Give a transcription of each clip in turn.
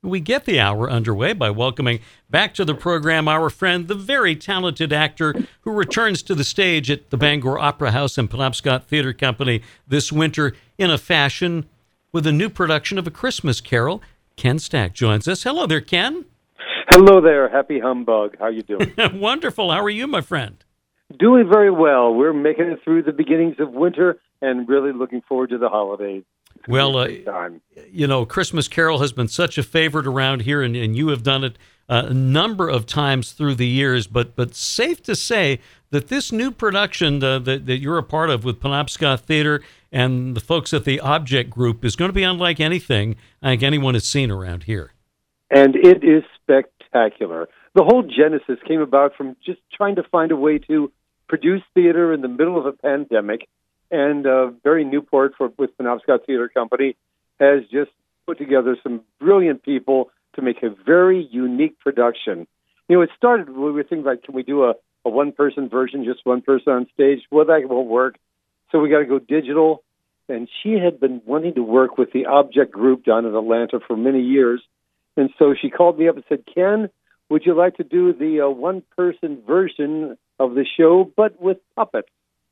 We get the hour underway by welcoming back to the program our friend, the very talented actor who returns to the stage at the Bangor Opera House and Penobscot Theater Company this winter in a fashion with a new production of A Christmas Carol. Ken Stack joins us. Hello there, Ken. Hello there. Happy humbug. How you doing? Wonderful. How are you, my friend? Doing very well. We're making it through the beginnings of winter and really looking forward to the holidays. Well, Christmas Carol has been such a favorite around here, and you have done it a number of times through the years. But safe to say that this new production that you're a part of with Penobscot Theater and the folks at the Object Group is going to be unlike anything I think anyone has seen around here. And it is spectacular. The whole genesis came about from just trying to find a way to produce theater in the middle of a pandemic. And Barry Newport with Penobscot Theater Company has just put together some brilliant people to make a very unique production. You know, it started, we were thinking about, can we do a one-person version, just one person on stage? Well, that won't work. So we got to go digital. And she had been wanting to work with the Object Group down in Atlanta for many years. And so she called me up and said, Ken, would you like to do the one-person version of the show, but with puppets?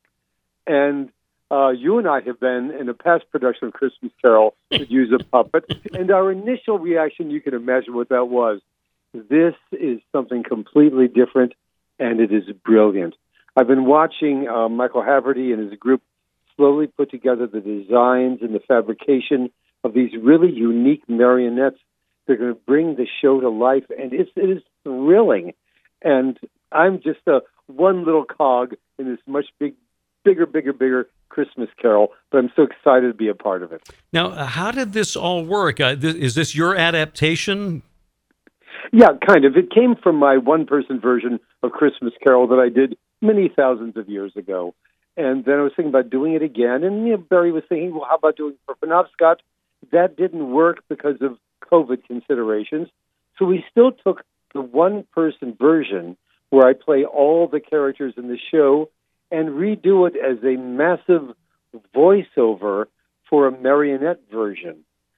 And you and I have been in a past production of Christmas Carol to use a puppet, and our initial reaction, you can imagine what that was. This is something completely different, and it is brilliant. I've been watching Michael Haverty and his group slowly put together the designs and the fabrication of these really unique marionettes. They're going to bring the show to life, and it is thrilling. And I'm just one little cog in this much bigger Christmas Carol, but I'm so excited to be a part of it. Now, how did this all work? Is this your adaptation? Yeah, kind of. It came from my one-person version of Christmas Carol that I did many thousands of years ago. And then I was thinking about doing it again, and Barry was thinking, well, how about doing it for Penobscot? That didn't work because of COVID considerations. So we still took the one-person version where I play all the characters in the show and redo it as a massive voiceover for a marionette version.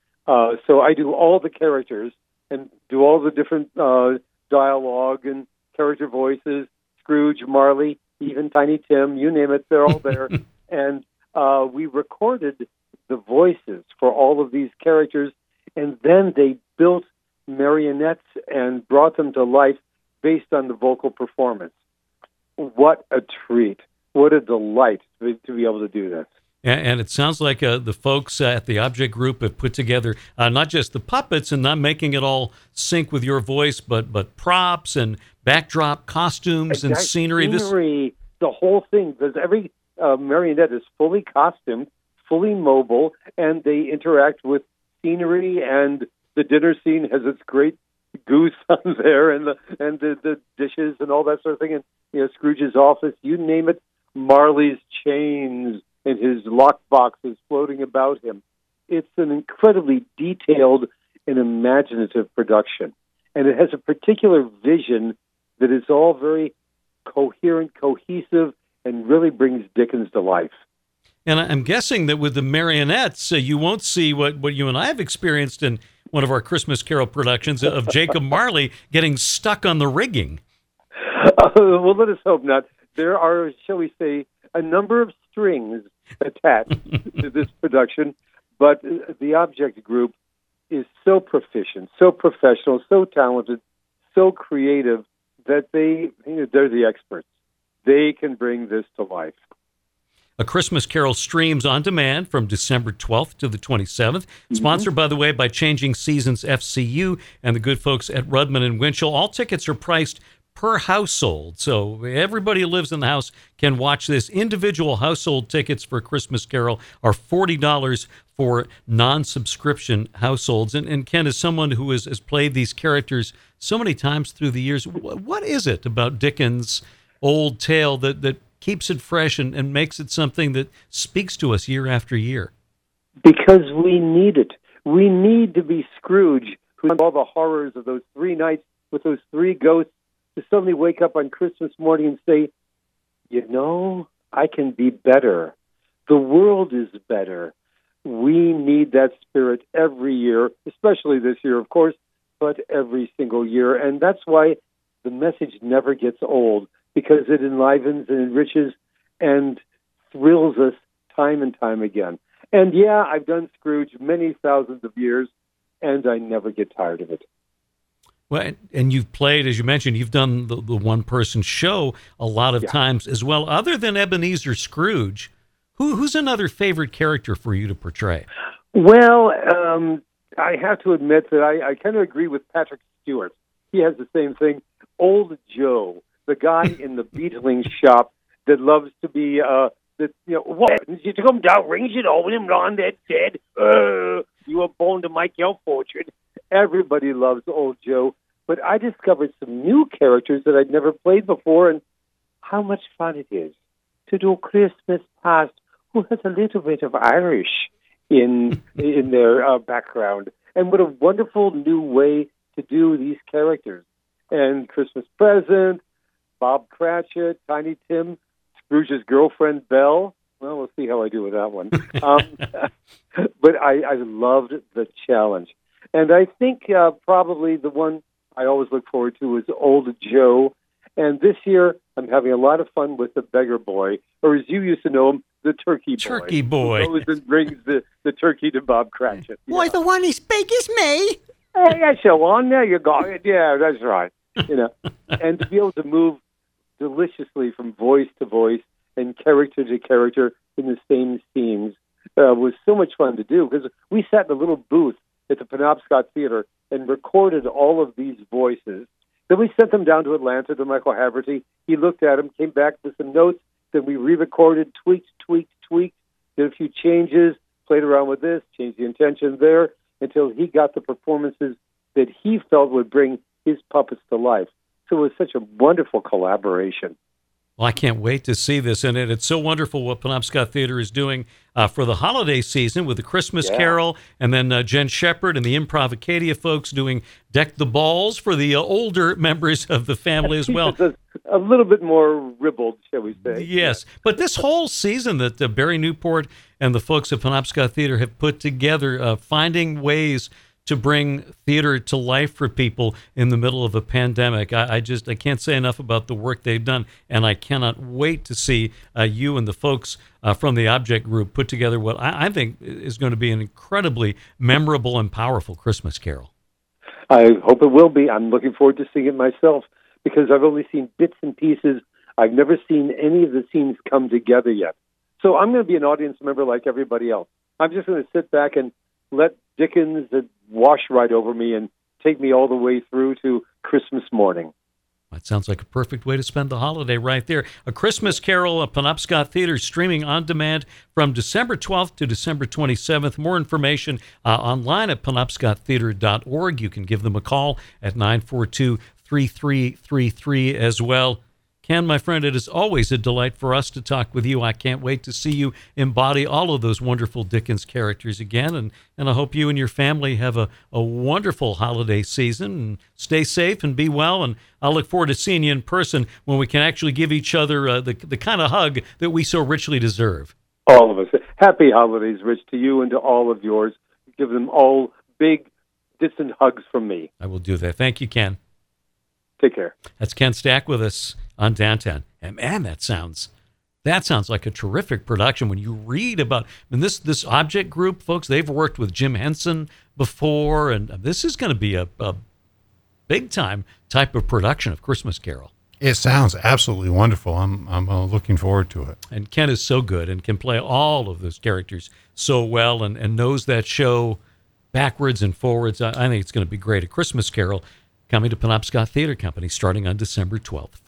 So I do all the characters and do all the different dialogue and character voices, Scrooge, Marley, even Tiny Tim, you name it, they're all there. And we recorded the voices for all of these characters, and then they built marionettes and brought them to life based on the vocal performance. What a treat. What a delight to be able to do this. And it sounds like the folks at the Object Group have put together not just the puppets and not making it all sync with your voice, but props and backdrop costumes and scenery. The whole thing, because every marionette is fully costumed, fully mobile, and they interact with scenery, and the dinner scene has its great goose on there, and the dishes and all that sort of thing, and Scrooge's office, you name it, Marley's chains and his lock boxes floating about him. It's an incredibly detailed and imaginative production, and it has a particular vision that is all very coherent, cohesive, and really brings Dickens to life. And I'm guessing that with the marionettes, you won't see what you and I have experienced in one of our Christmas Carol productions of Jacob Marley getting stuck on the rigging. Well, let us hope not. There are, shall we say, a number of strings attached to this production, but the Object Group is so proficient, so professional, so talented, so creative that they're the experts. They can bring this to life. A Christmas Carol streams on demand from December 12th to the 27th. Sponsored, by the way, by Changing Seasons FCU and the good folks at Rudman and Winchell. All tickets are priced per household, so everybody who lives in the house can watch this. Individual household tickets for Christmas Carol are $40 for non-subscription households. And Ken, as someone who has played these characters so many times through the years, what is it about Dickens' old tale that keeps it fresh and makes it something that speaks to us year after year? Because we need it. We need to be Scrooge, who had all the horrors of those 3 nights with those 3 ghosts, to suddenly wake up on Christmas morning and say, I can be better. The world is better. We need that spirit every year, especially this year, of course, but every single year. And that's why the message never gets old, because it enlivens and enriches and thrills us time and time again. And yeah, I've done Scrooge many thousands of years, and I never get tired of it. Well, and you've played, as you mentioned, you've done the one-person show a lot of times as well. Other than Ebenezer Scrooge, who's another favorite character for you to portray? Well, I have to admit that I kind of agree with Patrick Stewart. He has the same thing. Old Joe, the guy in the beetling shop that loves to be, what? You come down, rings it over him, on that dead. You were born to make your fortune. Everybody loves Old Joe. But I discovered some new characters that I'd never played before, and how much fun it is to do Christmas Past, who has a little bit of Irish in their background. And what a wonderful new way to do these characters. And Christmas Present, Bob Cratchit, Tiny Tim, Scrooge's girlfriend, Belle. Well, we'll see how I do with that one. But I loved the challenge. And I think probably the one I always look forward to is Old Joe. And this year, I'm having a lot of fun with the Beggar Boy, or as you used to know him, the Turkey Boy. Turkey Boy. Who goes and brings the turkey to Bob Cratchit. Why, the one as big as me? Hey, that's the one. There you go. Yeah, that's right. And to be able to move deliciously from voice to voice and character to character in the same scenes was so much fun to do, because we sat in a little booth at the Penobscot Theater and recorded all of these voices. Then we sent them down to Atlanta to Michael Haverty. He looked at them, came back with some notes. Then we re-recorded, tweaked, did a few changes, played around with this, changed the intention there, until he got the performances that he felt would bring his puppets to life. So it was such a wonderful collaboration. Well, I can't wait to see this, and it's so wonderful what Penobscot Theater is doing for the holiday season with the Christmas Carol, and then Jen Shepard and the Improv Acadia folks doing Deck the Balls for the older members of the family as well. A little bit more ribald, shall we say. Yes, but this whole season that Barry Newport and the folks at Penobscot Theater have put together, finding ways to bring theater to life for people in the middle of a pandemic. I can't say enough about the work they've done, and I cannot wait to see you and the folks from the Object Group put together what I think is going to be an incredibly memorable and powerful Christmas Carol. I hope it will be. I'm looking forward to seeing it myself, because I've only seen bits and pieces. I've never seen any of the scenes come together yet. So I'm going to be an audience member like everybody else. I'm just going to sit back and let Dickens wash right over me and take me all the way through to Christmas morning. That sounds like a perfect way to spend the holiday right there. A Christmas Carol at Penobscot Theater, streaming on demand from December 12th to December 27th. More information online at penobscottheater.org. You can give them a call at 942-3333 as well. Ken, my friend, it is always a delight for us to talk with you. I can't wait to see you embody all of those wonderful Dickens characters again. And I hope you and your family have a wonderful holiday season. And stay safe and be well. And I'll look forward to seeing you in person when we can actually give each other the kind of hug that we so richly deserve. All of us. Happy holidays, Rich, to you and to all of yours. Give them all big, distant hugs from me. I will do that. Thank you, Ken. Take care. That's Ken Stack with us on Downtown. And man, that sounds like a terrific production. When you read about, this Object Group, folks, they've worked with Jim Henson before, and this is going to be a big time type of production of Christmas Carol. It sounds absolutely wonderful. I'm looking forward to it. And Ken is so good and can play all of those characters so well, and knows that show backwards and forwards. I think it's going to be great. A Christmas Carol coming to Penobscot Theater Company starting on December 12th.